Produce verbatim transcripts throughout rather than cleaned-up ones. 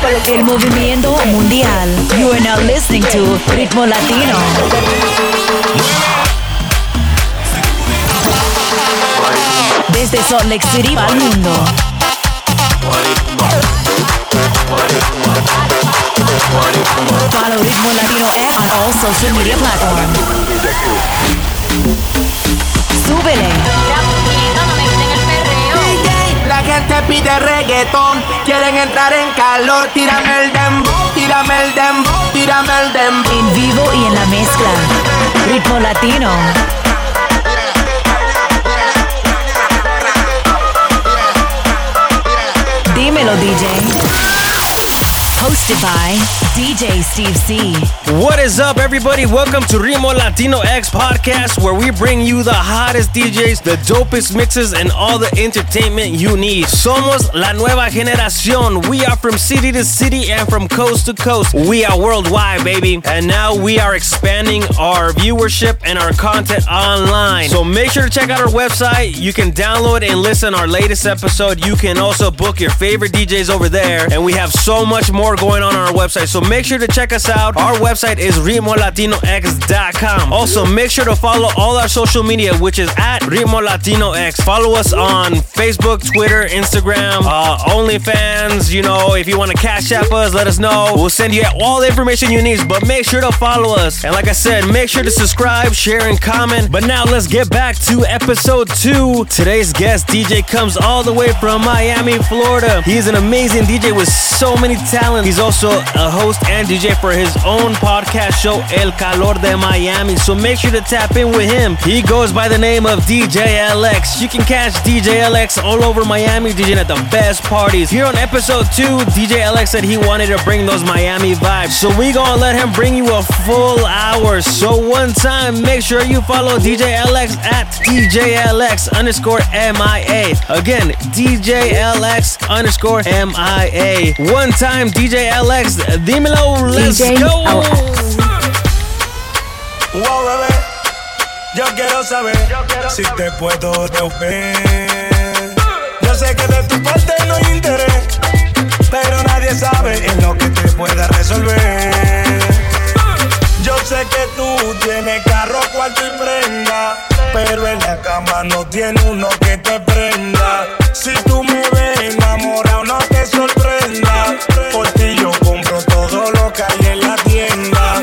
El movimiento mundial. You are now listening to Ritmo Latino. Desde Salt Lake City al mundo. Follow Ritmo Latino app on all social media platforms. Súbele. La gente pide reggaetón, quieren entrar en calor. Tírame el dembow, tírame el dembow, tírame el dembow. En vivo y en la mezcla. Ritmo Latino. Dímelo, D J. Hosted by D J Steve C. What is up, everybody? Welcome to Ritmo Latino X Podcast, where we bring you the hottest D Js, the dopest mixes, and all the entertainment you need. Somos la nueva generación. We are from city to city and from coast to coast. We are worldwide, baby. And now we are expanding our viewership and our content online. So make sure to check out our website. You can download and listen to our latest episode. You can also book your favorite D Js over there. And we have so much more going on on our website, so make sure to check us out. Our website is ritmo latino x dot com. Also, make sure to follow all our social media, which is at Ritmo Latino X. Follow us on Facebook, Twitter, Instagram, uh, OnlyFans. You know, if you want to cash app us, let us know. We'll send you all the information you need, but make sure to follow us. And like I said, make sure to subscribe, share, and comment. But now let's get back to episode two. Today's guest D J comes all the way from Miami, Florida. He's an amazing D J with so many talents. He's also a host and D J for his own podcast show, El Calor de Miami. So make sure to tap in with him. He goes by the name of D J L X. You can catch D J L X all over Miami, DJing at the best parties. Here on episode two, D J L X said he wanted to bring those Miami vibes. So we gonna let him bring you a full hour. So one time, make sure you follow D J L X at D J L X underscore M I A. Again, D J L X underscore M I A. One time, D J L X, dímelo, let's D J go. L X. Wow, bebé, yo quiero saber yo quiero si te puedo romper. Yo sé que de tu parte no hay interés, pero nadie sabe en lo que te pueda resolver. Yo sé que tú tienes carro, cuarto y prenda, pero en la cama no tiene uno que te prenda. Si tú me ves enamorado, no te sorprenda. Por ti yo compro todo lo que hay en la tienda.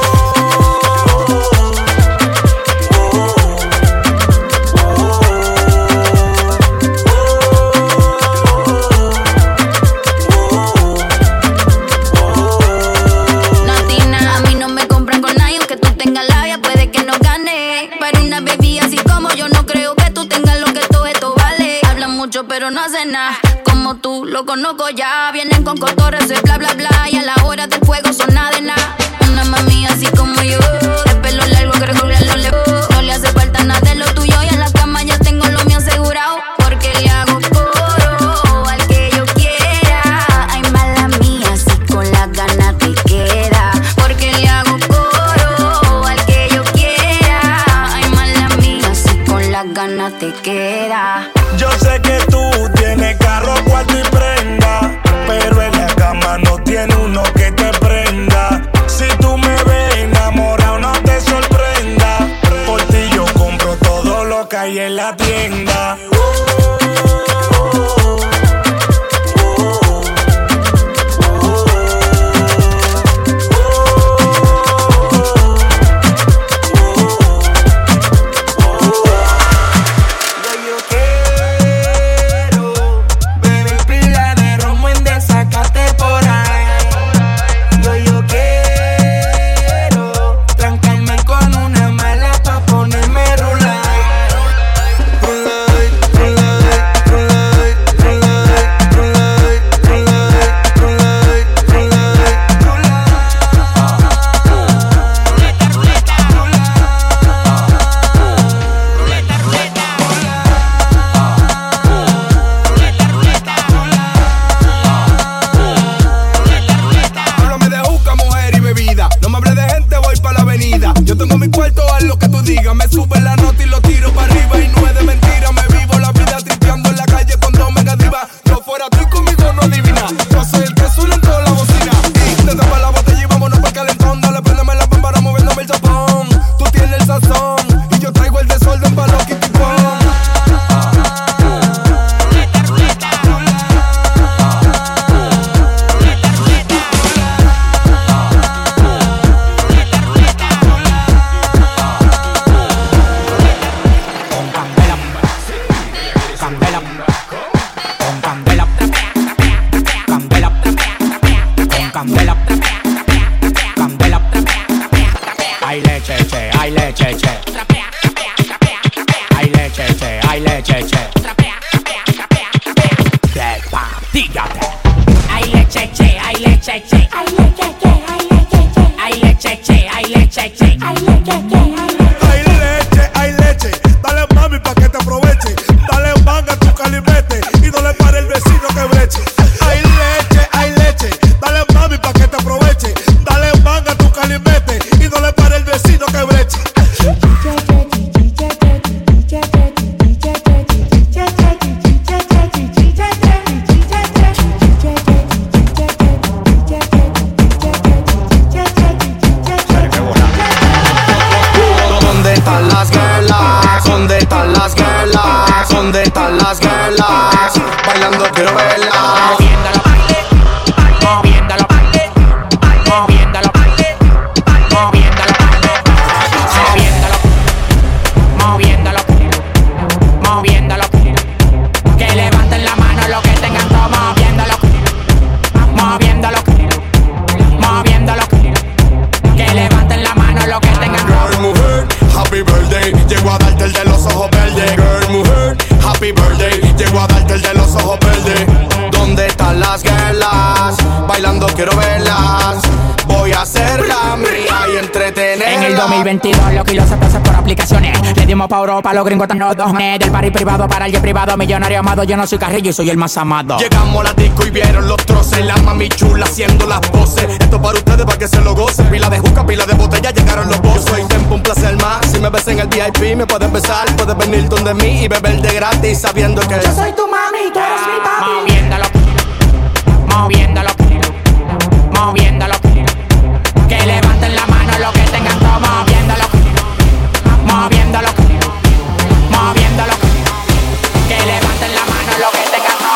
Pero no hace nada, como tú lo conozco ya. Vienen con cotorras, bla bla bla, y a la hora del fuego son nada de nada. Una mami así como yo, de pelo largo que recubre lo lejos. No le hace falta nada de lo tuyo, y en la cama ya tengo lo mío asegurado. Porque le hago coro al que yo quiera. Ay, mala mía, si con las ganas te queda. Porque le hago coro al que yo quiera. Ay, mala mía, si con las ganas te queda. Yo sé que tú tienes carro, cuarto y prenda, pero en la cama no tiene uno que te prenda. Si tú me ves enamorado, no te sorprenda. Dígate. Ay leche, che, ay leche, che. Ay leche, che, ay leche, che. Ay leche, che, ay leche, che. Ay leche, che, ay leche. Ay leche, ay leche. Dale mami pa' que te aproveche. Dale manga a tu calimete y no le pare el vecino que breche. Ay leche, ay leche. Dale mami pa' que te aproveche. Dale manga a tu calimete y no le pare el vecino que breche. ¿Dónde están las girlas? ¿Dónde están las girlas? ¿Dónde están las girlas? Bailando quiero verlas. Moviéndolo, baile, moviéndolo, baile, moviéndolo, baile, moviéndolo, moviéndolo, moviéndolo, moviéndolo. Que levanten la mano los que tengan todo, moviéndolo, moviéndolo, moviéndolo. Que levanten la mano los que tengan todo. Girl, mujer, happy birthday. Llego a darte el de los ojos verdes. Girl, mujer, happy birthday. Llego a darte el de los ojos verdes. ¿Dónde están las girlas? Bailando quiero verlas. Voy a hacerla mía y entretenerla. En el dos mil veintidós los kilos se pasan por aplicaciones. Le dimos pa' Europa, los gringos están los dos. Del party privado para el jet privado. Millonario amado, yo no soy Carrillo y soy el más amado. Llegamos a la disco y vieron los troces. La mami chula haciendo las poses. Esto para ustedes para que se lo gocen. Pila de juca, pila de botella, llegaron los bozos. Hay tiempo, un placer más. Si me ves en el V I P me puedes besar. Puedes venir donde mí y beber de gratis sabiendo que Yo soy tu mami, tú eres mi papi. Moviéndolo, moviéndolo, moviéndolo. Que levanten la mano los que tengan todo, moviéndolo, moviéndolo, moviéndolo. Que levanten la mano los que tengan todo.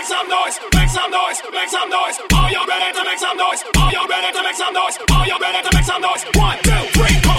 make some noise, make some noise, make some noise. Are you ready to make some noise? Are you ready to make some noise? Are you ready to make some noise? One, two, three, go.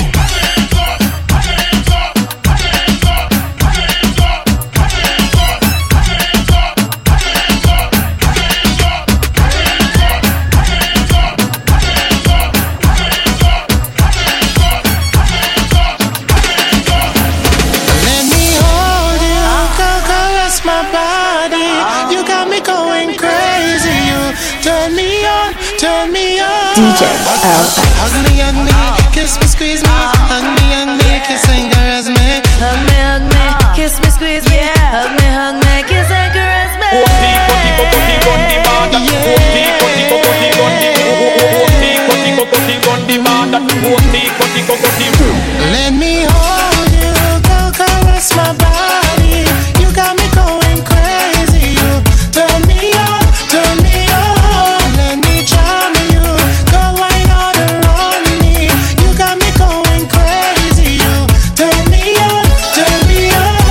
Turn me on. D J L. Hug me, hug me, kiss me, squeeze me. Hug me, hug me, kiss and caress me. Hug me, hug me, kiss me, squeeze me. Hug me, hug me, kiss and caress me. Let me hold you, go caress my body. You got me going crazy. You turn me on, turn me on. Let me charm you, go wine all around me. You got me going crazy. You turn me on, turn me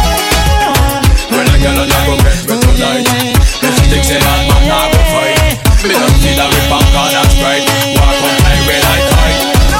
on. When I get on the road, we're tonight. If you think say man, man, nah go fight. Me don't feel that we back on that straight. Walk on highway like tight.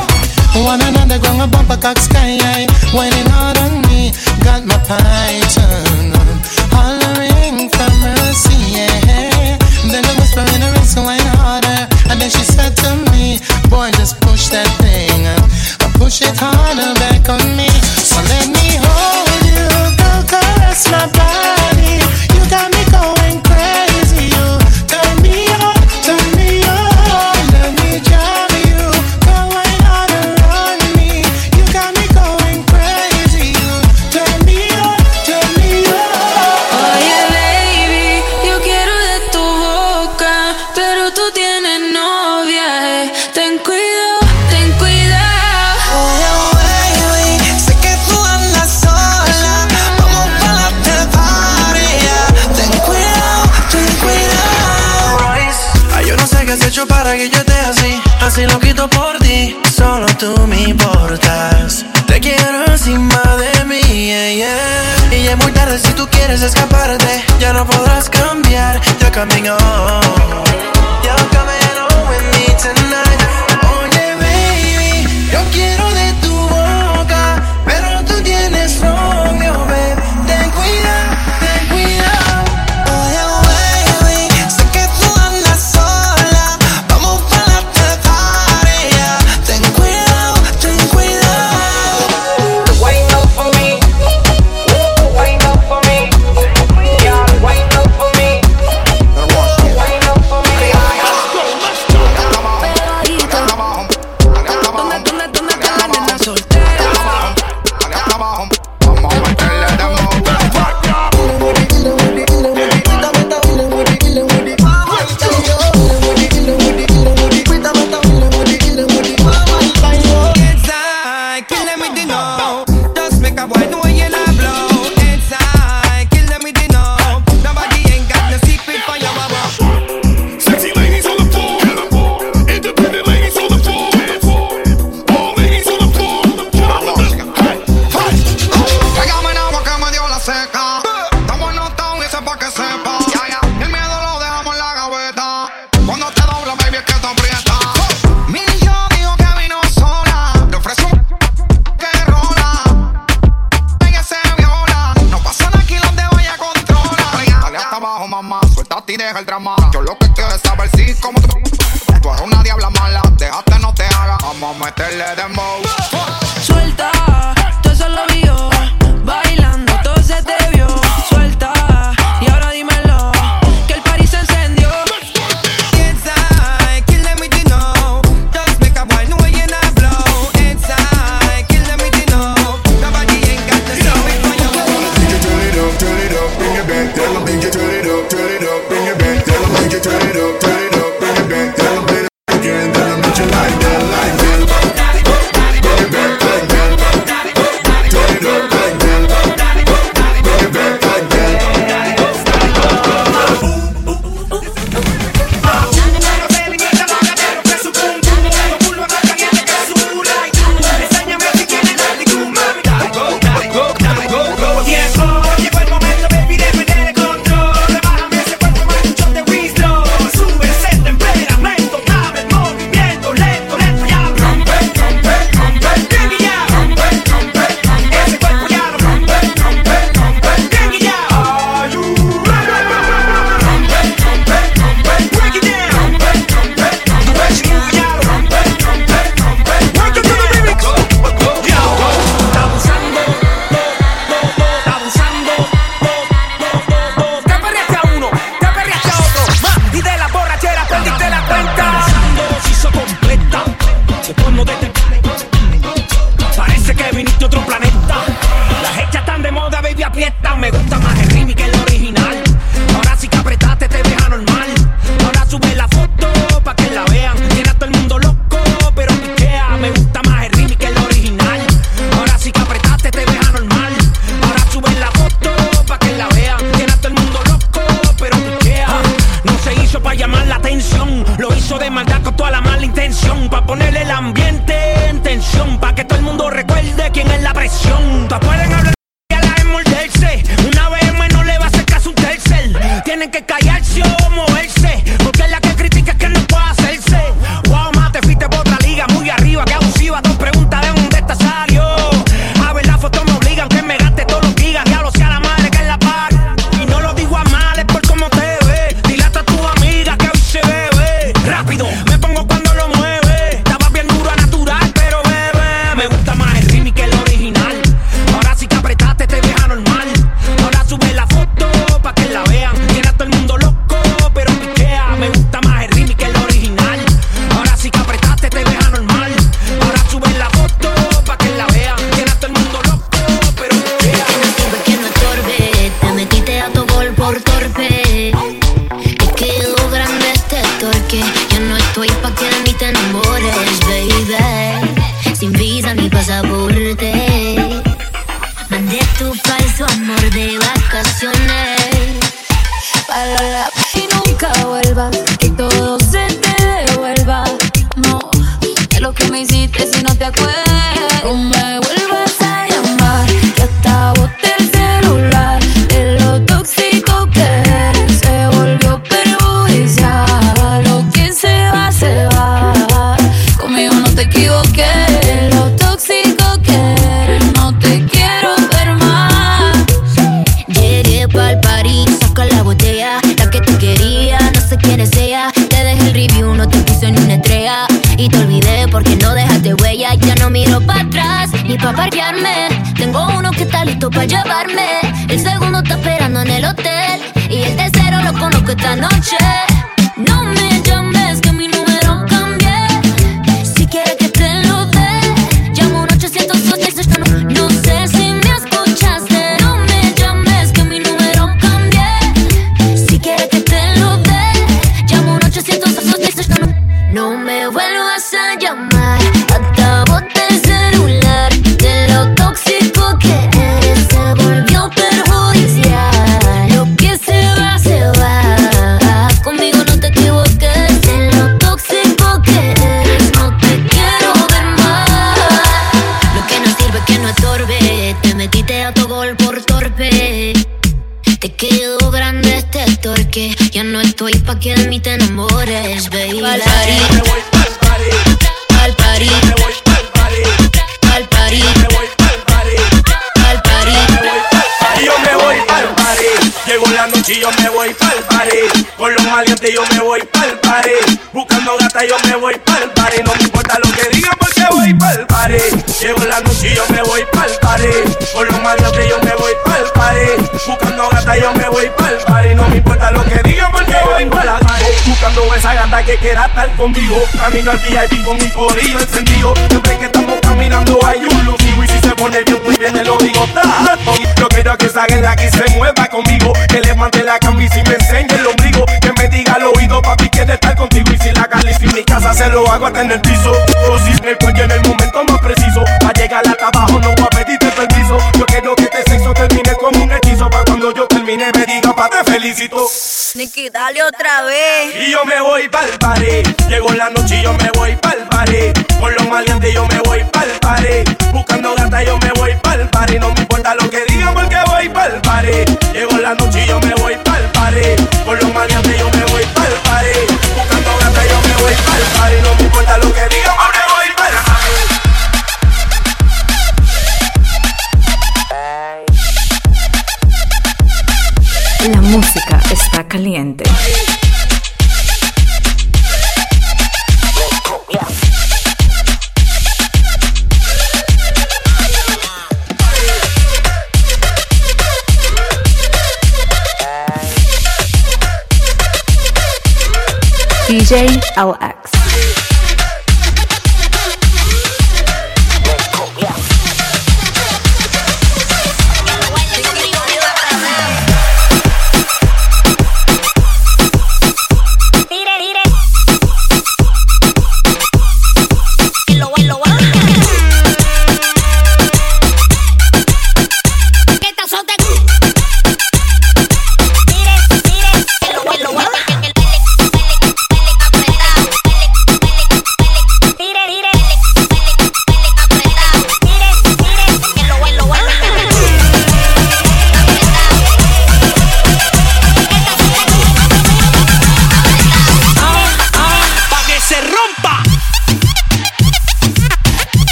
One another gonna bump a cock sky high, whining hard on me, got my python hollering for mercy, yeah. Then I whisper in her ear, so whine harder. And then she said to me, boy, just push that thing up, push it harder back on me. So let me hold you, go caress my body. You got me going crazy. You turn me on, turn me on. Let me drive you, go wine harder on me. You got me going crazy. You turn me on, turn me on. Oye, baby, yo quiero de tu boca, pero tú tienes novia, eh. Ten cuidado, ten cuidado. Oye, baby, sé que tú andas sola. Vamos pa' la party, yeah. Ten cuidado, ten cuidado. Ay, yo no sé qué has hecho para que yo esté así. Así lo quito por ti, solo tú me importas. Te quiero encima de mí, yeah, yeah. Y ya es muy tarde si tú quieres escaparte. Ya no podrás cambiar, you're coming home. You're coming home with me tonight. Oye, baby, yo quiero de tu boca, pero tú tienes novio, babe. Ten cuidado, ten cuidado. Oye, baby, sé que tú andas sola. Vamos pa' la party, yeah. Ten cuidado, ten cuidado. Wind up for me, wind up for me, yeah, wind up for me, wind up for me. deja el drama. Yo lo que quiero es saber si como tú, tú eres una diabla mala. Déjate, no te hagas, vamos a meterle dembow. Suelta, todo eso lo vio. Bailando, todo se te vio. Suelta, y ahora dímelo, que el party se encendió. Inside, kill them with the know. Just make a wine, no way in a blow. Inside, kill them with the know. Nobody ain't got the sound for you. D J turn it up, turn it up, bring it back. Tell them D J turn it up, turn it up, bring it back. Tell them D J turn it up, turn it up, bring it back. Tell them play it again, tell them that you like that, like that. Bring it back like that. presión. Lo hizo de maldad con toda la mala intención, pa' ponerle el ambiente en tensión, pa' que todo el mundo recuerde quién es la presión. Todas pueden hablar y a la vez morderse. Una B M no le va a hacer caso un tercer. Tienen que callarse o moverse, porque la que critica es que no puede hacerse. Wow, ma, te fuiste por otra liga muy arriba, que abusiva. Dos preguntas de dónde esta salió. A ver la foto me obligan que me gaste todo lo que digan. Diablo sea la madre que es la paga. Y no lo digo a mal, es por cómo te ve. Dile a tu amiga que hoy se bebe. Rápido, me pongo cuando lo mueve. Estaba bien duro a natural, pero bebe. Me gusta más el remix que el original. Ahora sí que apretaste, te deja normal. Ahora sube la foto pa' que la vean. Tiene a todo el mundo loco, pero piquea. Me gusta más el remix que el original. Ahora sí que apretaste, te deja normal. Ahora sube la foto pa' que la vean. Tiene a todo el mundo loco, pero piquea. Que no sirve, que no estorbe. Te metiste a tu gol por torpe. Te quedó grande este torque. Yo no estoy pa' que de mí te enamores, baby. Sin visa ni pasaporte. Mandé tu falso amor de vacaciones para la y nunca vuelva, que todo se te devuelva. No, es lo que me hiciste si no te acuerdas. No me vuelvas a llamar, que hasta boté el celular. De lo tóxico que eres, se volvió perjudicial. Lo que se va, se va. Conmigo no te equivoqué. De lo tóxico que eres, no te quiero ver más. Llegué pa'l party, saca la botella, la que te quería, no sé quién es ella. Te dejé el review, no te puse ni una estrella. Y te olvidé porque no dejaste huella. Ya no miro para atrás, ni pa' parquearme. Tengo uno que está listo pa' llevarme. El segundo está esperando en el hotel. Y el tercero lo conozco esta noche. No me llames que mi número cambié. Si quieres que te lo dé, llamo un ochocientos dos. No, no sé si me escuchaste. No me llames que mi número cambié. Si quieres que te lo dé, llamo un ochocientos dos. No me vuelvas a llamar, hasta boté el celular. De lo tóxico que eres, se volvió perjudicial. Lo que se va, se va. Conmigo no te equivoques. De lo tóxico que eres, no te quiero ver más. Lo que no sirve, que no estorbe. Te metiste a tu gol por torpe. Te quedó grande este torque. Ya no estoy pa' que de mí te enamores, baby. Pa'l party, Me voy pa'l party, pa'l party, me voy pa'l party, pa'l party, me voy pa'l party, pa'l party. me voy pa'l party. Yo me voy pa'l party. Llegó la noche y yo me voy pa'l party. Con los maleantes yo me voy pa'l party. Buscando gata yo me voy pa'l party. No me importa lo que digan porque voy pa'l party. Llegó la noche y yo me voy pa'l party. Con los maleantes yo me voy pa'l party. Buscando gata yo me voy pa'l party. No me importa lo que digan porque voy pa'l party. Buscando esa gata que quiera estar conmigo. Camino al V I P con mi corillo encendido. Siempre que estamos caminando hay un lucido. Y si se pone bien, muy bien, lo digo tanto. Yo quiero que esa guerra que se mueva conmigo. Que levante la camisa y me enseñe el ombligo. Que me diga al oído, papi, quiere estar contigo. Y si la calizo en mi casa, se lo hago hasta en el piso. O si me cuelgue en el momento más preciso. Pa' llegar hasta abajo, no voy a pedirte permiso. Yo quiero que este sexo termine como un hechizo. Pa' cuando yo termine, me diga, pa' te felicito. Nicky, dale otra vez. Y yo me voy pa'l party. Llegó la noche y yo me voy pa'l party. Con los maleantes yo me voy pa'l party. Buscando gata yo me voy pa'l party. No me importa lo que digan porque voy pa'l party. Llegó la noche y yo me voy pa'l party. Con los maleantes yo me voy pa'l party. Buscando gata yo me voy pa'l party. No me importa lo que digan porque voy pa'l party. La música está caliente. D J L X.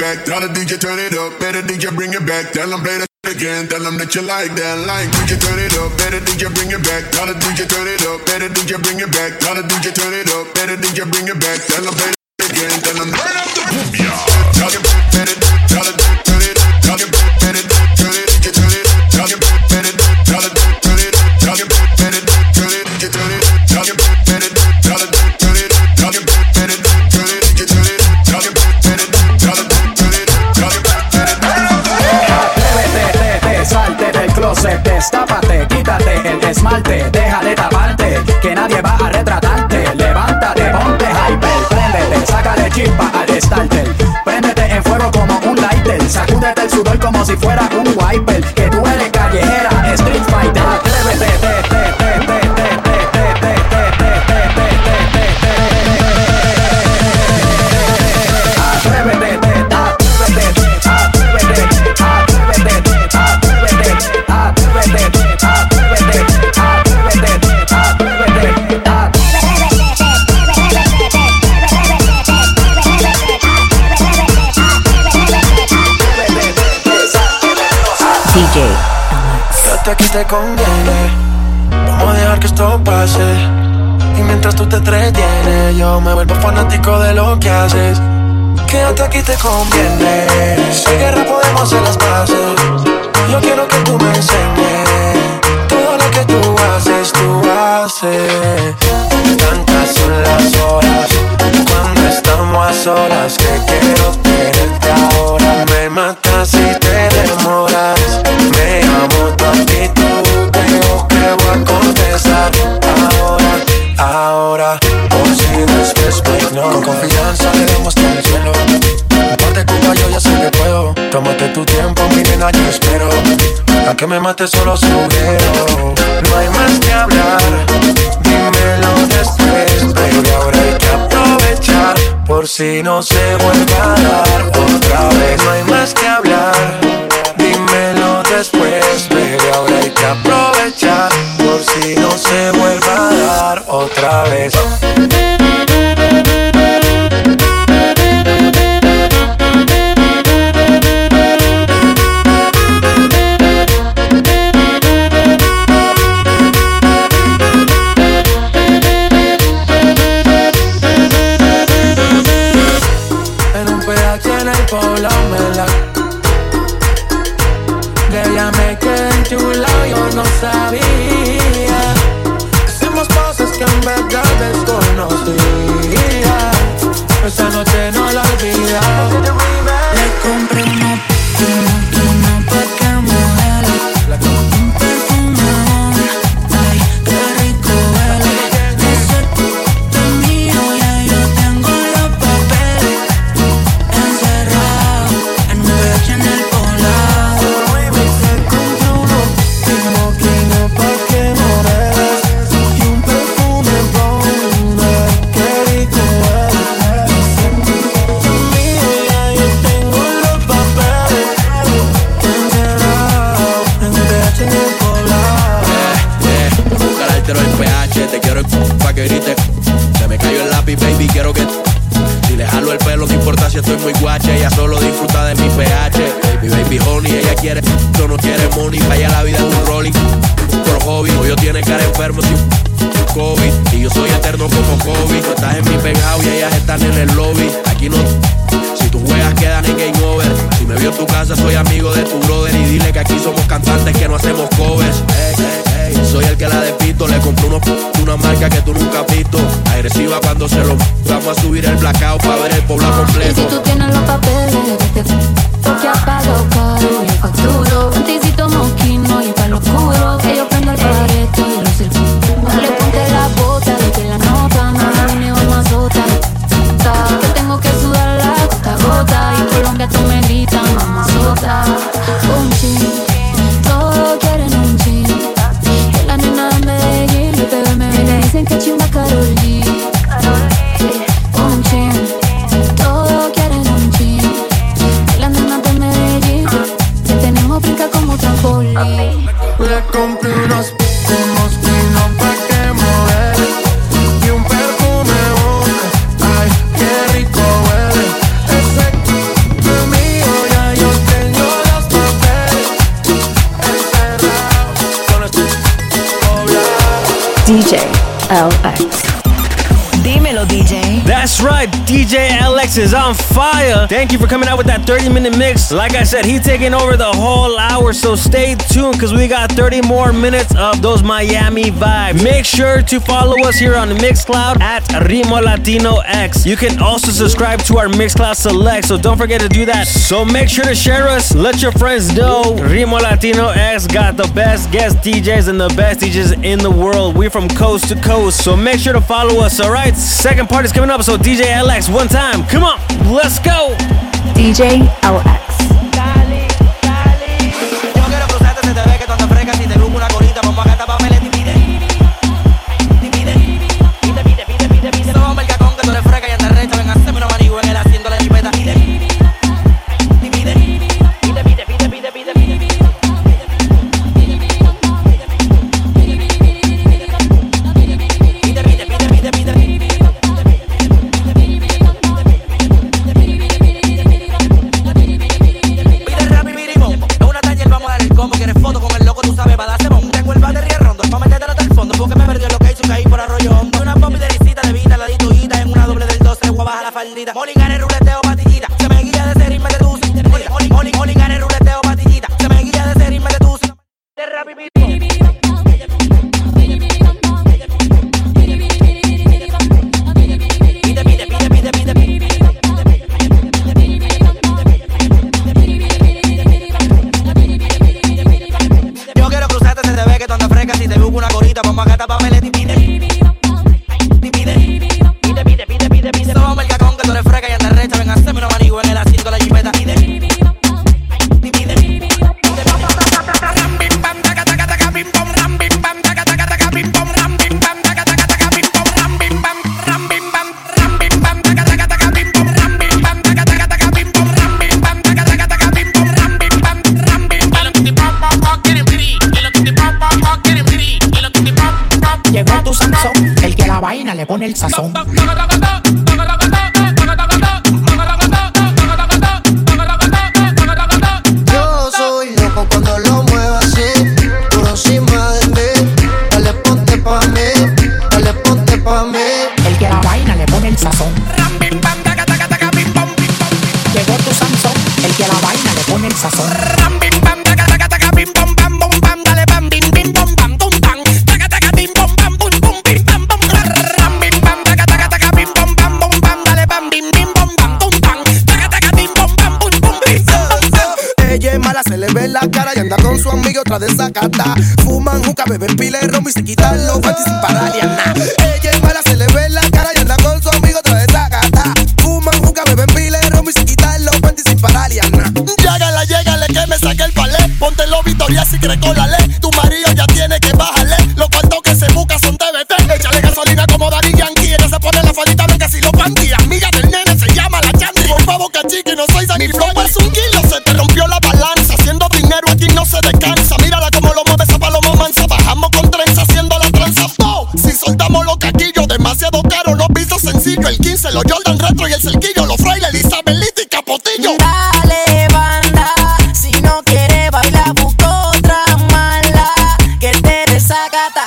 back. Tell the D J turn it up, better D J bring it back. Tell them play the again, tell them that you like that. Like D J turn it up, better D J bring it back. Tell the D J turn it up, better D J bring it back. Tell the D J turn it up, better D J bring it back. Tell them play the again, tell them turn up the cumbia. Tell them better, tell them turn it, tell them better, turn it, D J turn it, tell them better, tell them turn it, tell them better, turn it, D J turn it, tell them better, tell them turn it, tell them better, turn it, D J turn it, tell them better, tell them turn it, tell them better. Salte del closet, destápate, quítate el esmalte, deja de taparte, que nadie va a retratarte. Levántate, ponte hyper, préndete, sácale chispa al starter. Préndete en fuego como un lighter, sacúdete el sudor como si fuera un wiper. Que tú eres callejera, street fighter. Atrévete, te, te, te, te, te, te, te, te, te, te, te, te, atrévete, D J hasta aquí te conviene. Vamos a dejar que esto pase. Y mientras tú te entretienes, yo me vuelvo fanático de lo que haces. Que hasta aquí te conviene. Sin guerra podemos hacer las paces. Yo quiero que tú me enseñes todo lo que tú haces, tú haces. Tantas son las horas cuando estamos a solas que quiero tenerte ahora. Me matas si te demoras. Me amo tu actitud, creo que voy a contestar ahora, ahora. O si después me ignoro. Con confianza le damos hasta el cielo. Un par de copas yo ya sé que puedo. Tómate tu tiempo, mi nena, yo espero. A que me mate solo sugiero. No hay más que hablar, dímelo después. Pero ahora hay que aprovechar, por si no se vuelve a dar otra vez. No hay más que hablar, dímelo después. Pero ahora hay que aprovechar, por si no se vuelve a dar otra vez. No sabía, hacemos cosas que en verdad desconocía. Esa noche no la olvidé. Le compré una, una, una pa' que modele. Un perfumón, ay, qué rico huele. Ese t mío, ya yo tengo los papeles encerrados en un beche en el poblado. Le compré unos moquinos pa' que moreles y un perfume blonde, qué rico huele. Ese t mío, ya yo tengo los papeles encerrados en un beche en el poblado. Eh, eh, carácter el P H, te quiero pa' que grite. Se me cayó el lápiz, baby, quiero que si le jalo el pelo, no importa si estoy muy guache. Ella solo disfruta de mi P H. Baby, baby, honey, ella quiere, yo no quiere money. Pa' allá la vida es un rolling, por hobby. Yo tiene cara enfermo, si COVID. Y yo soy eterno como Kobe. Tú estás en mi penthouse y ellas están en el lobby. Aquí no, si tú juegas quedan en game over. Si me vio en tu casa, soy amigo de tu brother. Y dile que aquí somos cantantes que no hacemos covers. Hey, hey, hey. Soy el que la despito. Le compré unos una marca que tú nunca has visto. Agresiva cuando se lo vamos a subir el blackout pa' ver el poblado completo. Y si tú tienes los papeles, vete porque ha pagado caro y el facturo. Anticito moquino y pa' lo oscuro. Que yo prendo el pareto y lo circuito. No le ponte la bota de que la nota no la viene o más otra. Que tengo que sudar la gota a gota. Y en Colombia tú me gritan mamazota. Un chin, todos quieren un chin. Que la nena de Medellín y P B M le dicen que chimba Karol G. Un chin, todos quieren un chin. Que la nena de Medellín que tenemos brinca como trampolín. Le compré unos unos pinos pa' que modele y un perfume bomba, ay, qué rico huele. Ese de mí D J L X. Dímelo, D J. That's right, D J L X is on fire. Thank you for coming out with that thirty minute mix. Like I said, he's taking over the whole hour, so stay tuned because we got thirty more minutes of those Miami vibes. Make sure to follow us here on Mixcloud at Ritmo Latino X. You can also subscribe to our Mixcloud Select, so don't forget to do that. So make sure to share us. Let your friends know Ritmo Latino X got the best guest D Js and the best D Js in the world. We're from coast to coast, so make sure to follow us, alright? Second part is coming up, so D J L X, one time. Come on, let's go. D J L X. Dale, dale. Yo quiero cruzarte, se te ve que tú andas fresca. Si te busco una corita, vamos a gastar papeles, divide. Divide, pide, pide, pide, pide, pide. Somos el cacón que tú eres fresca y andas recha. Ven, haceme una manigua en el asiento de la jipeta. Divide, divide, pide, pide, pide, pide, pide, pide. Molingar ruleteo patillita, se me guía de ser irme de tu sin. Molingar ruleteo patillita, se me guía de ser irme de tu sin. De rapidito. Yo quiero cruzarte, se te ve que tú andas fresca. Si te busco una corita, vamos a gastar papeles, divide. Somos el cacón que tú eres fresca y andas recha. Ven, haceme una manigua en el asiento de la jipeta. Divide, divide, divide. Ram bim bam taca taca taca bim bom. Ram bim bam taca taca taca bim bom. Ram bim bam taca taca taca bim bom. Ram bim bam, ram bim bam, ram bim bam taca taca taca bim bom. Ram bim bam taca taca taca bim bom. Ram bim bam taca taca taca bim bom. Ram bim bam, ram bim bam. Llegó tu Sansón, el que a la vaina le pone el sazón. Yo soy loco cuando lo muevo así, por encima de mí. Dale ponte pa' mí, dale ponte pa' mí. El que a la vaina le pone el sazón. Ram bim bam taca taca taca bim bom bim bom. Llegó tu Sansón, el que a la vaina le pone el sazón. Ram bim bam taca taca taca bim bom bam bom bam. Dale bam bim bim bom bam tum bam. Taca taca bim bom bam bum bum bim bam bom. Ram bim bam taca taca taca bim bom bam bom bam. Dale bam bim bim bom bam tum bam. Taca taca bim bom bam bum bum bim bam bam bam. Ella es mala, se le ve la cara y anda con su amigo otra de sacata. Fuman juca, beben pila y ron y se quitan los guantes sin parar y nada. Ella es mala, se le ve la cara y anda con su amigo otra de sacata. Fuman juca, beben pila y ron y se quitan los guantes sin parar y nada. Llegale, llegale que me saque el palé. Ponte los Victoria si crees con la ley. Tu marido ya tiene que bajarle. Los cuantos que se busca son T V T. Échale gasolina como Daddy Yankee. Ella se pone la faldita blanca si lo panty. Amiga del nene se llama la Chandy. Por favor que chiqui, no soy Sandy Flow. Es un kilo, se te rompió la balanza. Haciendo dinero aquí no se descansa. Mírala como lo mueve esa paloma mansa. Bajamos con trenza haciendo la tranza. Oh, si soltamos los caquillos, demasiado caro, no piso sencillo. El quince, los Jordan Retro y el cerquillo. Los Fraile, Elizabeth Lita y Capotillo. Dale banda, si no quiere bailar busca otra mala que te desacata.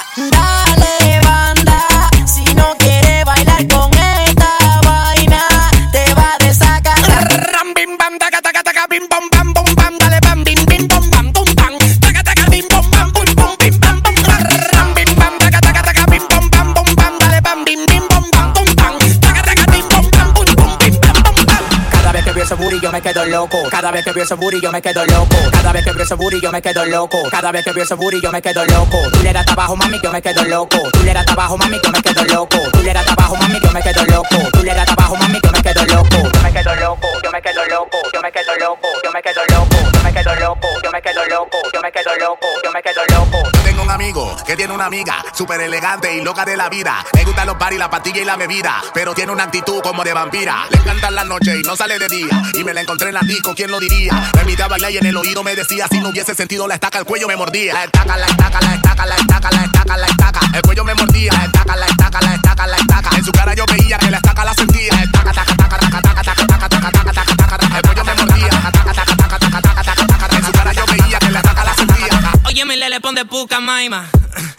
Dale banda, si no quiere bailar con esta vaina te va a desacatar. Ram bim bam taca taca taca bim bom bam bom bam. Dale bam bim bim bom bam tum bam. Taca taca bim bom bam bum bum bim bam bam. Ram bim bam taca taca taca bim bom bam bom bam. Dale bam bim bim bom bam tum bam. Taca taca bim bom bam bum bum bim bam bam bam. Cada vez que veo ese booty yo me quedo loco. Cada vez que veo ese booty yo me quedo loco. Cada vez que veo ese booty yo me quedo loco. Cada vez que veo ese booty yo me quedo loco. Tú le das trabajo mami yo me quedo loco. Tú le das trabajo mami yo me quedo loco. Tú le das trabajo mami yo me quedo loco. Tú le das trabajo mami yo me quedo loco. Yo me quedo loco, yo me quedo loco, yo me quedo loco, yo me quedo loco, yo me quedo loco, yo me quedo loco, yo me quedo loco, yo me quedo loco. Yo tengo un amigo que tiene una amiga súper elegante y loca de la vida. Le gustan los paris, la pastilla y la bebida, pero tiene una actitud como de vampira. Le encantan las noches y no sale de día. Y me la encontré en la disco, ¿quién lo diría? Me invité a bailar y en el oído me decía, si no hubiese sentido la estaca, el cuello me mordía. La estaca, la estaca, la estaca, la estaca, la estaca, la estaca. El cuello me mordía. La estaca, la estaca, la estaca, la estaca. En su cara yo veía que la estaca la sentía. La estaca, taca, taca, taca, taca, taca, taca, taca, taca, taca, taca, taca. El cuello me mordía. Taca, taca, taca, taca, taca, taca, taca, taca. En su cara yo veía que la estaca la sentía. Oye, mi lele, pon de puca, maima.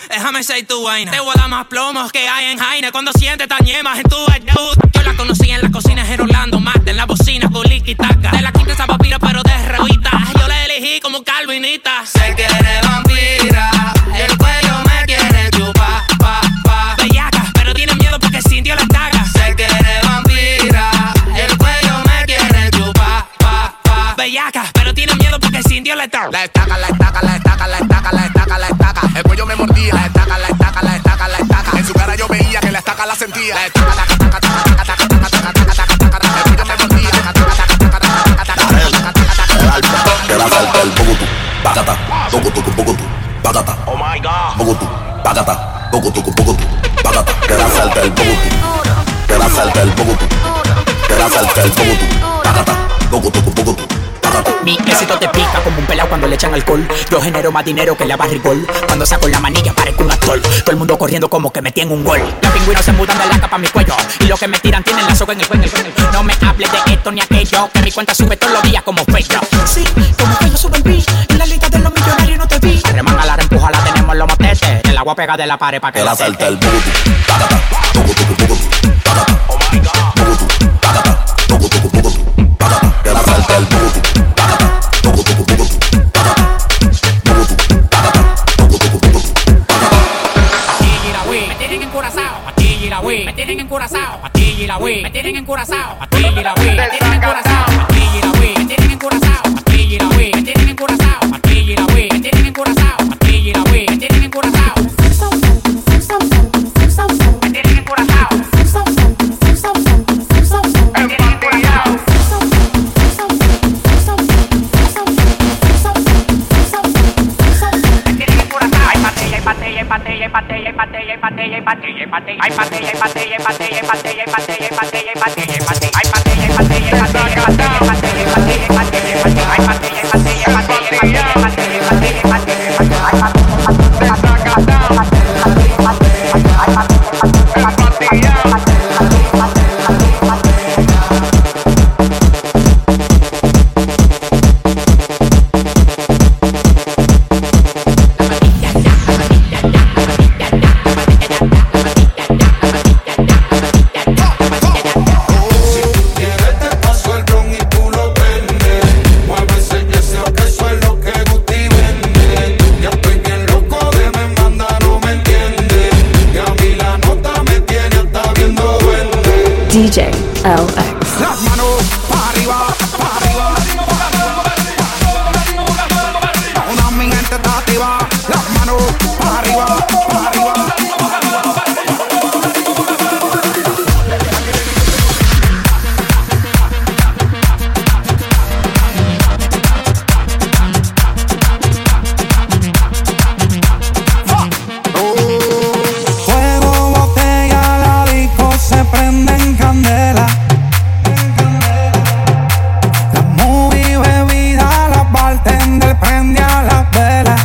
déjame ser tu vaina. Te voy a dar más plomos que hay en Jaina. Cuando sientes tañemas en tu ayud. Yo la conocí en las cocinas en Orlando, Marte, en la bocina con Licky Taca. De la quinta esa papira pero de revista. Yo la elegí como calvinita. Se quiere vampira, el cuello me quiere chupar, pa, pa. Bellaca, pero tiene miedo porque sintió la estaca. Se quiere vampira, el cuello me quiere chupar, pa, pa. Bellaca, pero tiene miedo porque sintió la estaca. La estaca, la estaca, la estaca, la estaca, la estaca, la estaca. El cuello me mordía. La estaca, la estaca, la estaca, la estaca. En su cara yo veía que la estaca la sentía. La estaca, la estaca, la estaca, la estaca, la estaca, la estaca, la estaca. El cuello me mordía. La estaca, la estaca, la estaca, la estaca, la estaca. Que la salta el bogotu, pagata, bogotu, bogotu, pagata. Oh my God. Bogotu, pagata, bogotu, bogotu, pagata. Que la salta el bogotu, que la salta el bogotu, que la salta el bogotu, pagata, bogotu, bogotu. Mi éxito te pica como un pelao cuando le echan alcohol. Yo genero más dinero que la barrigol. Cuando saco la manilla parezco un actor. Todo el mundo corriendo como que metí en un gol. Los pingüinos se mudan de la capa a mi cuello. Y los que me tiran tienen la soga en el cuello. No me hables de esto ni aquello, que mi cuenta sube todos los días como Facebook. Sí, como que yo sube el beat. En la lista de los millonarios no te vi. Arremángala, empújala, tenemos los motetes. El agua pega de la pared pa' que, que la la salta el bogotu, pagata, bogotu, bogotu, pagata. Oh my God. Bogotu, pagata, bogotu, bogotu, pagata. Que la salta el bogotu. Me tienen encurazao, patilla y la Wii. Me tienen encurazao, patilla y la Wii. Me tienen encurazao, patilla y la Wii. Me tienen encurazao, patilla y la Wii. Me tienen encurazao, patilla y la Wii. Me tienen encurazao, patilla y la Wii. Me tienen encurazao. Me tienen encurazao. D J L X. Las manos para arriba, para arriba. Toda mi gente está activa. Las manos para arriba, para arriba. Fuego, botella, la disco se prende en candela. La movie, bebida, la bartender prende a las velas.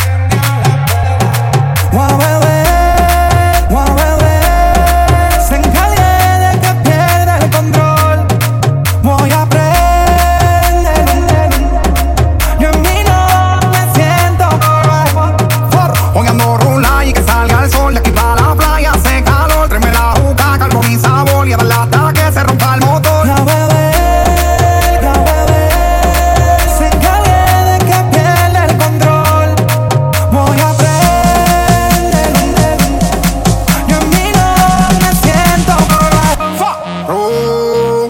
Voy a beber, voy a beber. Se encaliente que pierde el control. Voy a prender. Yo en mí no me siento por. Hoy ando rula y que salga el sol. De aquí para la playa hace calor. Tráeme la juca, carbón y sabor. Y a darle hasta que se rompa el motor. La beber, la beber. Se encaliente que pierde el control. Voy a prender. Yo en mí no me siento por. Oh.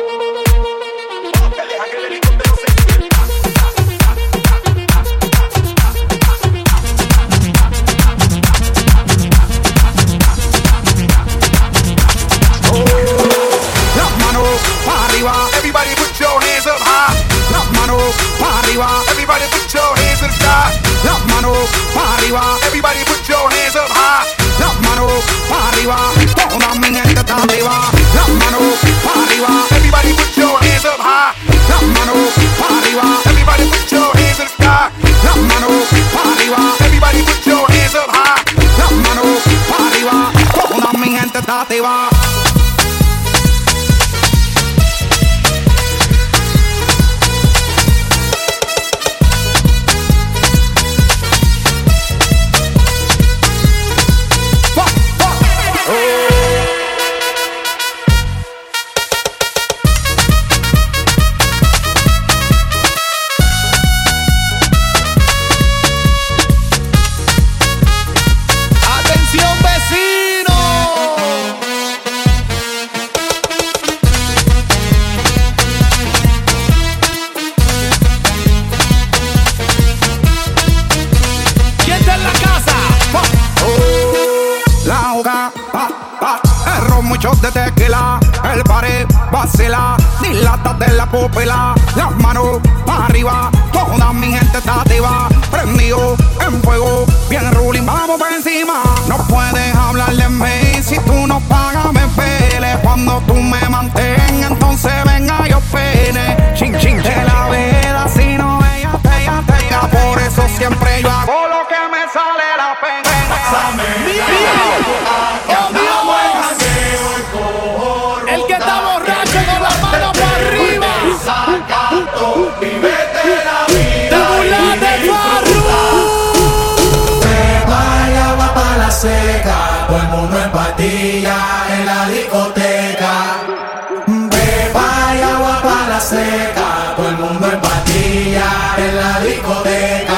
Las manos para arriba, everybody put your hands up high. Las manos para arriba, everybody put your hands to the sky. Las manos para arriba, everybody put your hands up high. Las manos para arriba, toda mi gente está arriba. Las manos para arriba, everybody put your hands up high. Las manos para arriba, everybody put your hands to the sky. Las manos para arriba, everybody put your hands up high. Las manos para arriba, toda mi gente está activa. shot de tequila, el pared vacila, dilátate la pupila, las manos para arriba, toda mi gente está activa, prendido en fuego, bien ruling, vamos por encima. No puedes hablar de mí si tú no pagas, me pele. Cuando tú me mantengas, entonces venga yo pene. Chin chin de la vida, si no ella te ella tenga. Por eso siempre yo hago lo que me sale la pena. El que está borracho con las manos para arriba. Sacando y vete la vida. Te burlaste, Farru. Beba y agua para la seca. Todo el mundo en patilla en la discoteca. Beba y agua para la seca. Todo el mundo en patilla en la discoteca.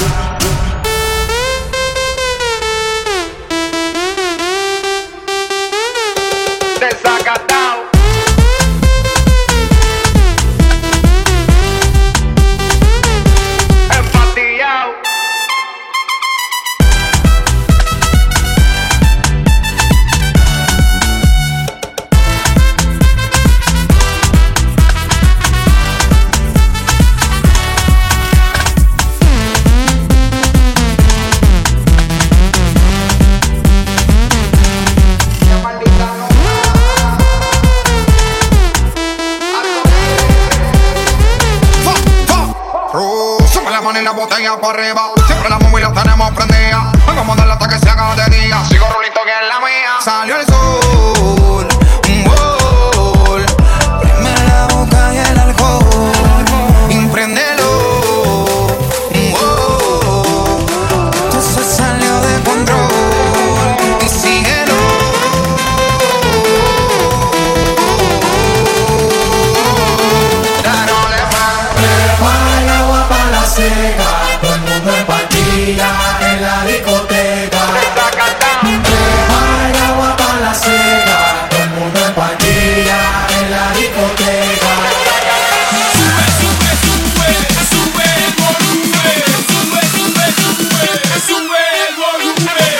Desacatado. Empatillado. Y la botella para arriba, siempre la móvil la tenemos prendida. Vamos a darle hasta que se haga de día. Sigo rulito que es la mía. Salió el sol, un gol. Prime la boca y el alcohol. Impréndelo, un gol. Todo se salió de control. Y síguelo. Dándole más. Beba y agua para la seca. Todo el mundo en patilla en la discoteca. Beba y agua para la seca. Todo el mundo en patilla en la discoteca. Sube, sube, sube, sube el volumen. Sube, sube, sube, sube el volumen.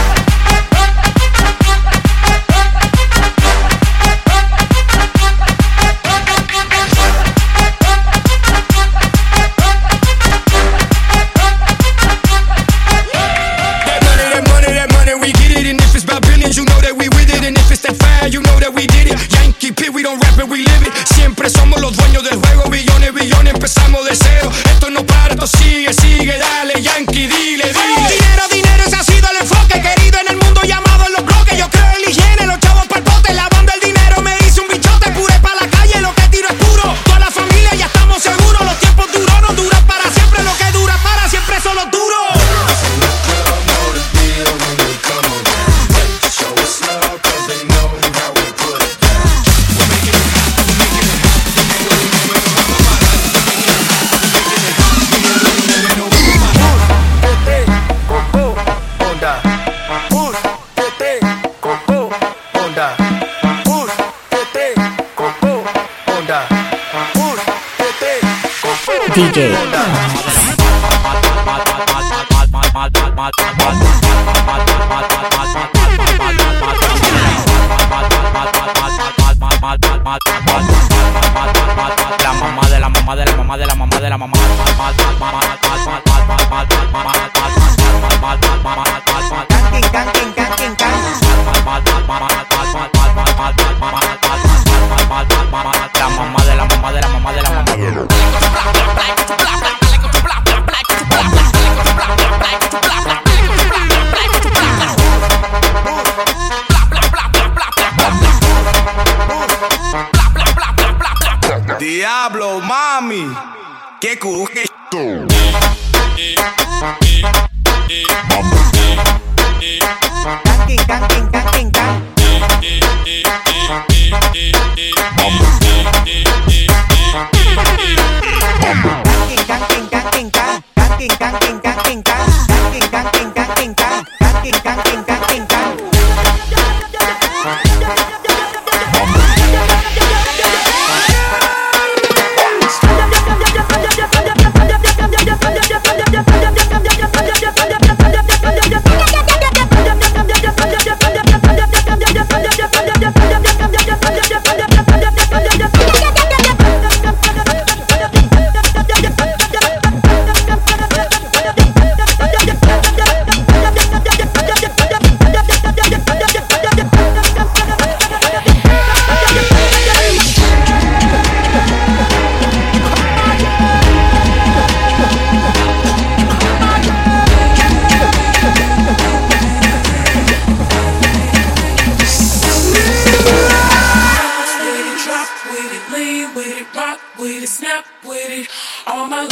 Siempre somos los dueños del juego, billones, billones, empezamos de cero. Esto no para, esto sigue, sigue, dale, Yankee, dile, dile. Dinero, dinero, ese ha sido el enfoque, querido en el mundo llamado en los bloques. Yo creo en la higiene, los chavos pa'l bote, lavando el dinero me hice un bichote, pure pa' la calle, lo que tiro es puro. Toda la familia ya estamos seguros, los tiempos duros no duran para siempre, lo que dura para siempre son los duros. D J. La mamá de la mamá de la mamá de la mamá de la mamá. La mamá de la mamá de la mamá de la mamá. Diablo, mami, qué cuje. Yeah.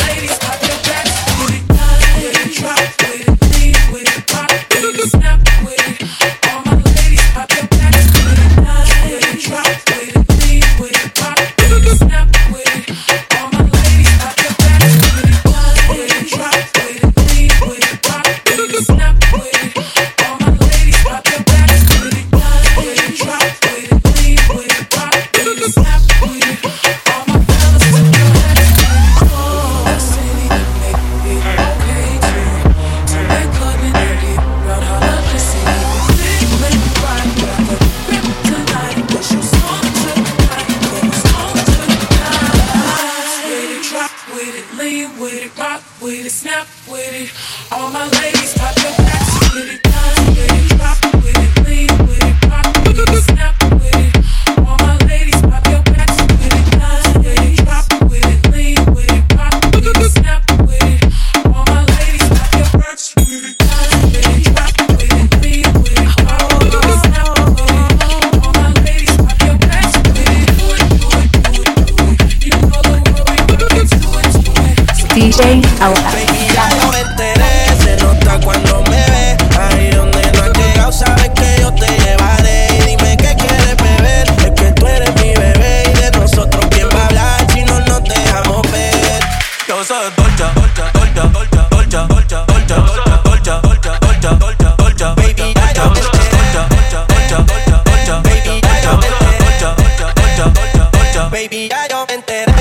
ladies, pop your backs with it. Line with it, drop with it, lean with it, rock with it, snap with it. All my ladies, pop your backs with it. Line with it, drop with it, lean with it, rock with it, snap with it. All my ladies, pop your backs with it. Line with it, drop with it, lean with it, rock with it, snap with it. All my ladies, pop your backs with it. Line with it, drop with it, lean with it, rock with it, snap with it. All my fellas, put your hands up. Oh, city to make it okay to to make club in the deep round holla to see. You make me cry, but I got grip tonight. Push your song to the night, put my song to the night. With it, drop with it, lean with it, rock with it, snap with it. All my ladies, pop your backs with it. Line with it, drop with it, lean with it, rock with it, snap with it. All my ladies, pop your backs with it. Line with it, drop with it, lean with it, rock with it, snap with it. All my ladies, pop your backs with it. Line with it, drop with it, lean with it, rock with it, snap with it. All my ladies, pop your backs with it. Do it, do it, do it, do it. You know the way we rock it, do it, do it. D J L X. Baby, ya no me enteré, se nota cuando me ve. Ahí donde no has llegado, sabes que yo te llevaré. Y dime qué quieres beber, es que tú eres mi bebé. Y de nosotros quién va a hablar si no nos dejamos ver. Yo soy Dolce, Dolce, Dolce, Dolce, Dolce, Dolce, Dolce, Dolce, Dolce, Dolce, Dolce, Dolce. Baby, ya yo me enteré. Baby, ya yo me enteré. Baby, ya yo me enteré.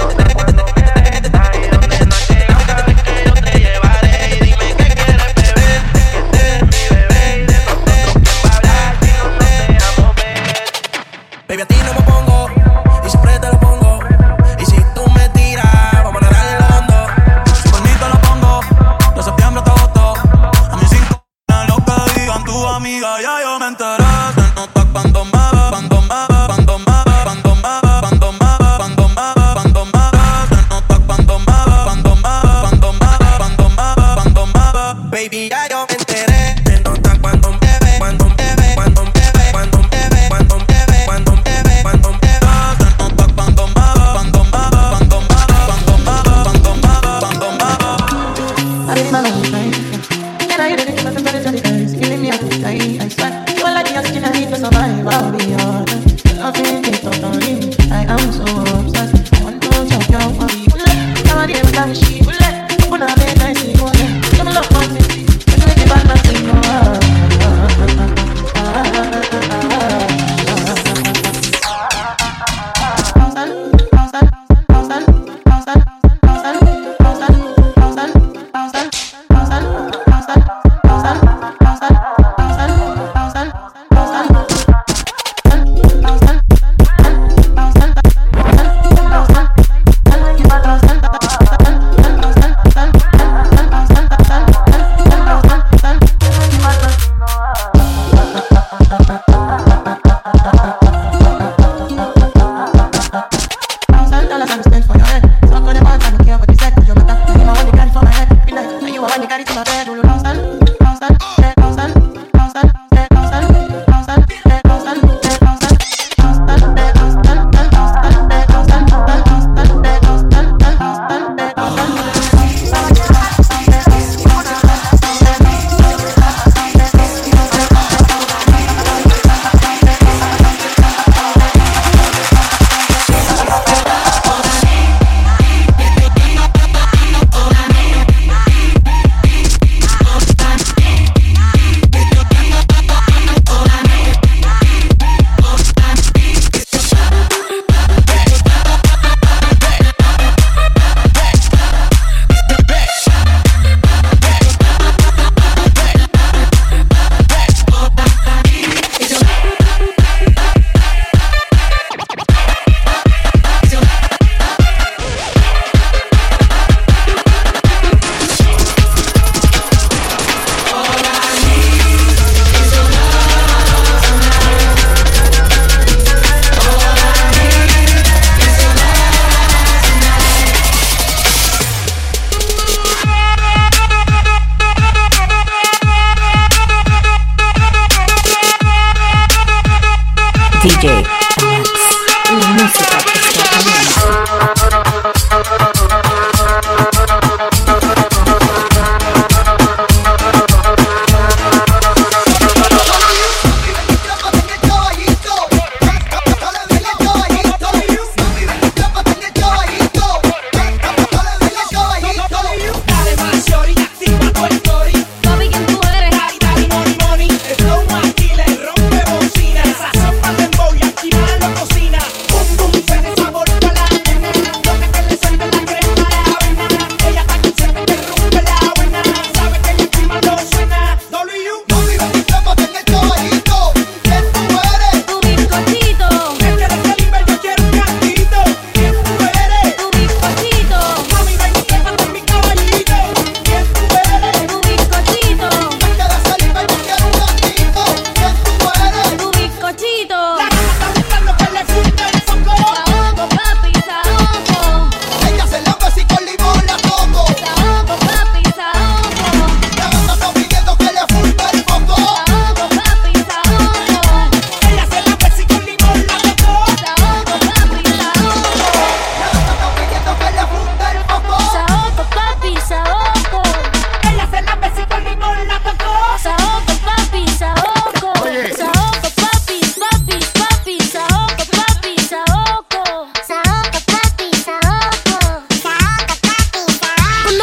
Baby, a ti no me pongo, y siempre te lo pongo. Y si tú me tiras, vamos a nadar en lo hondo. Si por mí te lo pongo, de septiembre hasta agosto. A mis cinco, lo que digan tu amiga, ya yo me enteré. Se nota cuando me ve, cuando me ve, cuando me ve, cuando me ve, cuando me ve, cuando me ve, cuando me ve. Se nota cuando me ve, cuando me ve, cuando me ve, cuando me ve, cuando me ve. Baby, ya yo me enteré. Se nota cuando me ve, cuando me ve, cuando me ve, cuando me ve, cuando me ve, cuando me ve, cuando me ve. Se nota cuando me ve, cuando me ve, cuando me ve, cuando me ve, cuando me ve, cuando me ve. I did my own thing. And I did it, but I'm better than the guys. Giving me a good time, I swear. You are like the oxygen I need to survive. I'll be honest. Loving it totally. I am so obsessed. I want to check your body. I'm a dear man, she will let. When I make nice, you will let. Come love my city. Let's make it back, my thing.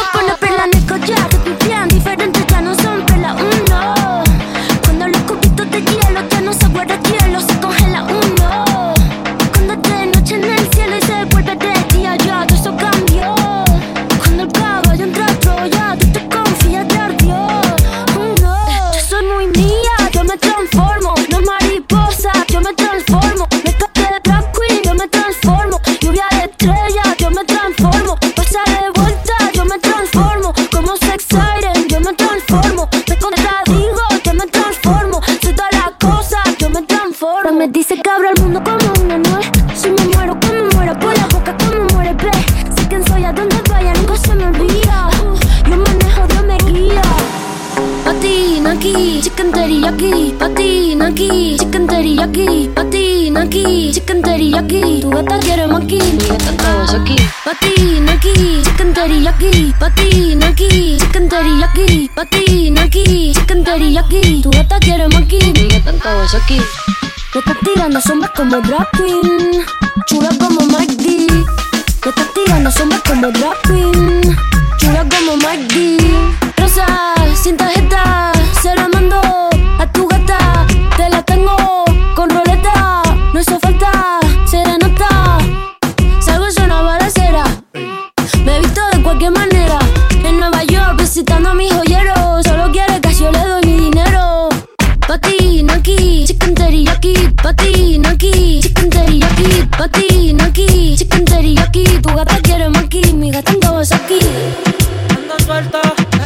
pone perla en el collar, te pipián diferentes, ya no son perla uno. Cuando los cubitos de hielo ya no se guarda hielo, se congela uno. Cuando es de noche en el cielo y se vuelve de día, ya todo eso cambió. Cuando el caballo entra a Troya, tú te confías de ardió. Uno, yo soy muy mía, yo me transformo. No mariposa, yo me transformo. Me capté de drag queen, yo me transformo. Lluvia de estrellas, yo me transformo. Pasa de vuelta, yo me transformo. Como sex siren, yo me transformo. Me contradigo, yo me transformo. Soy toda la cosa, yo me transformo. Me dice que abro el mundo como una nuez. Si me muero, como muero, por la boca como muere, ve. Sé quién soy, a donde vaya, nunca se me olvida. Uh, yo manejo, Dios me guía. Patina aquí, chicken teriyaki. Patina aquí, chicken teriyaki. Patina aquí, chicken teriyaki. Tu gata quiere maki, mi gata todo eso aquí. Patina aquí, chicken teriyaki. Patina aquí, chicken teriyaki. Patina aquí, chicken teriyaki. Tu gata quiere maki, mi gata todo eso aquí. Me estás tirando sombras como drag queen, chula como Mike D. Me estás tirando sombras como drag queen, chula como Mike D. Rosa, sin tarjeta, se la mando a tu gata. Te la tengo con roleta, no hizo falta serenata. Salgo es una balacera, me he visto de cualquier manera. En Nueva York visitando a mis joyeros, solo quiere que yo le doy mi dinero. Patina aquí, chicken teriyaki. Patina aquí, chicken teriyaki. Patina aquí, chicken teriyaki. Tu gata quiere maki, mi gata en todo es aquí. Ando suelto.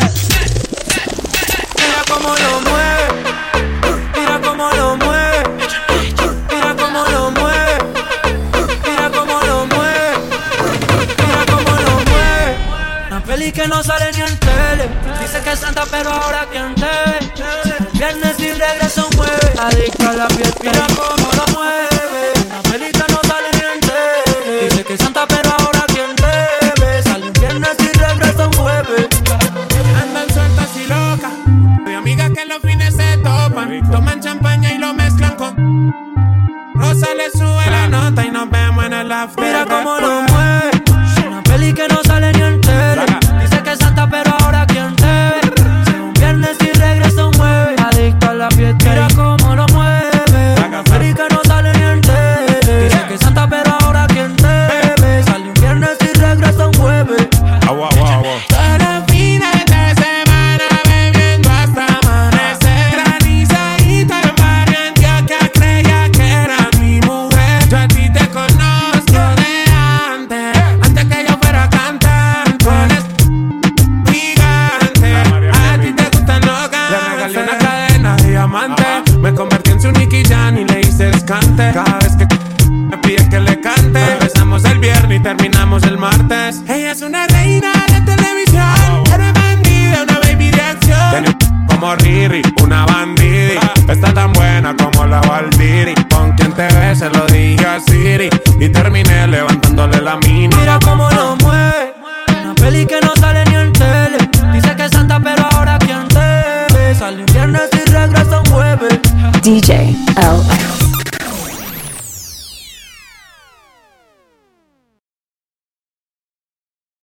Mira cómo lo mueve, mira cómo lo mueve, mira cómo lo mueve, mira cómo lo mueve, mira cómo lo mueve. Una peli que no sale ni en tele, dice que es santa pero ahora quien te ve. Viernes y regreso un jueves, adicto a la piel, mira cómo lo mueve. Una peli que no sale ni en tele, dice que es santa pero ahora quien te ve. Sale un viernes y regresa un jueves. Andan sueltas y locas, mi amiga que los fines se topan, toman champaña y lo mezclan con Rosa, le sube la nota y nos vemos en el after. Mira cómo lo mueve, una peli que no sale ni en tele, dice que es santa pero ahora quien te ve. Sale un viernes y regresa un jueves, adicto a la fiesta. Mira cómo lo mueve, una peli que no sale ni en tele, dice que es santa pero ahora quien te ve. Sale un viernes y regresa un jueves. Agua, agua, agua. Todos fines de semana bebiendo hasta amanecer. Granizadita en barrio Antioquia, creía que era mi mujer. Yo a ti te conozco de antes, antes que yo fuera cantante. Eres gigante, a ti te gustan los gantes. Le regalé una cadena de diamante, me convertí en su Nicky Jam y le hice escante. Cada vez que me pide que le cante, empezamos el viernes y terminamos el martes. Ella es una reina de televisión, era bandida, una baby de acción. Tiene como Riri, una bandida. Está tan buena como la Valdiri. Con quien te ve se lo dije a Siri y terminé levantándole la mini. Mira cómo lo mueve, una peli que no sale ni en tele, dice que es santa pero ahora quien te ve. Sale un viernes y regresa un jueves. D J L X.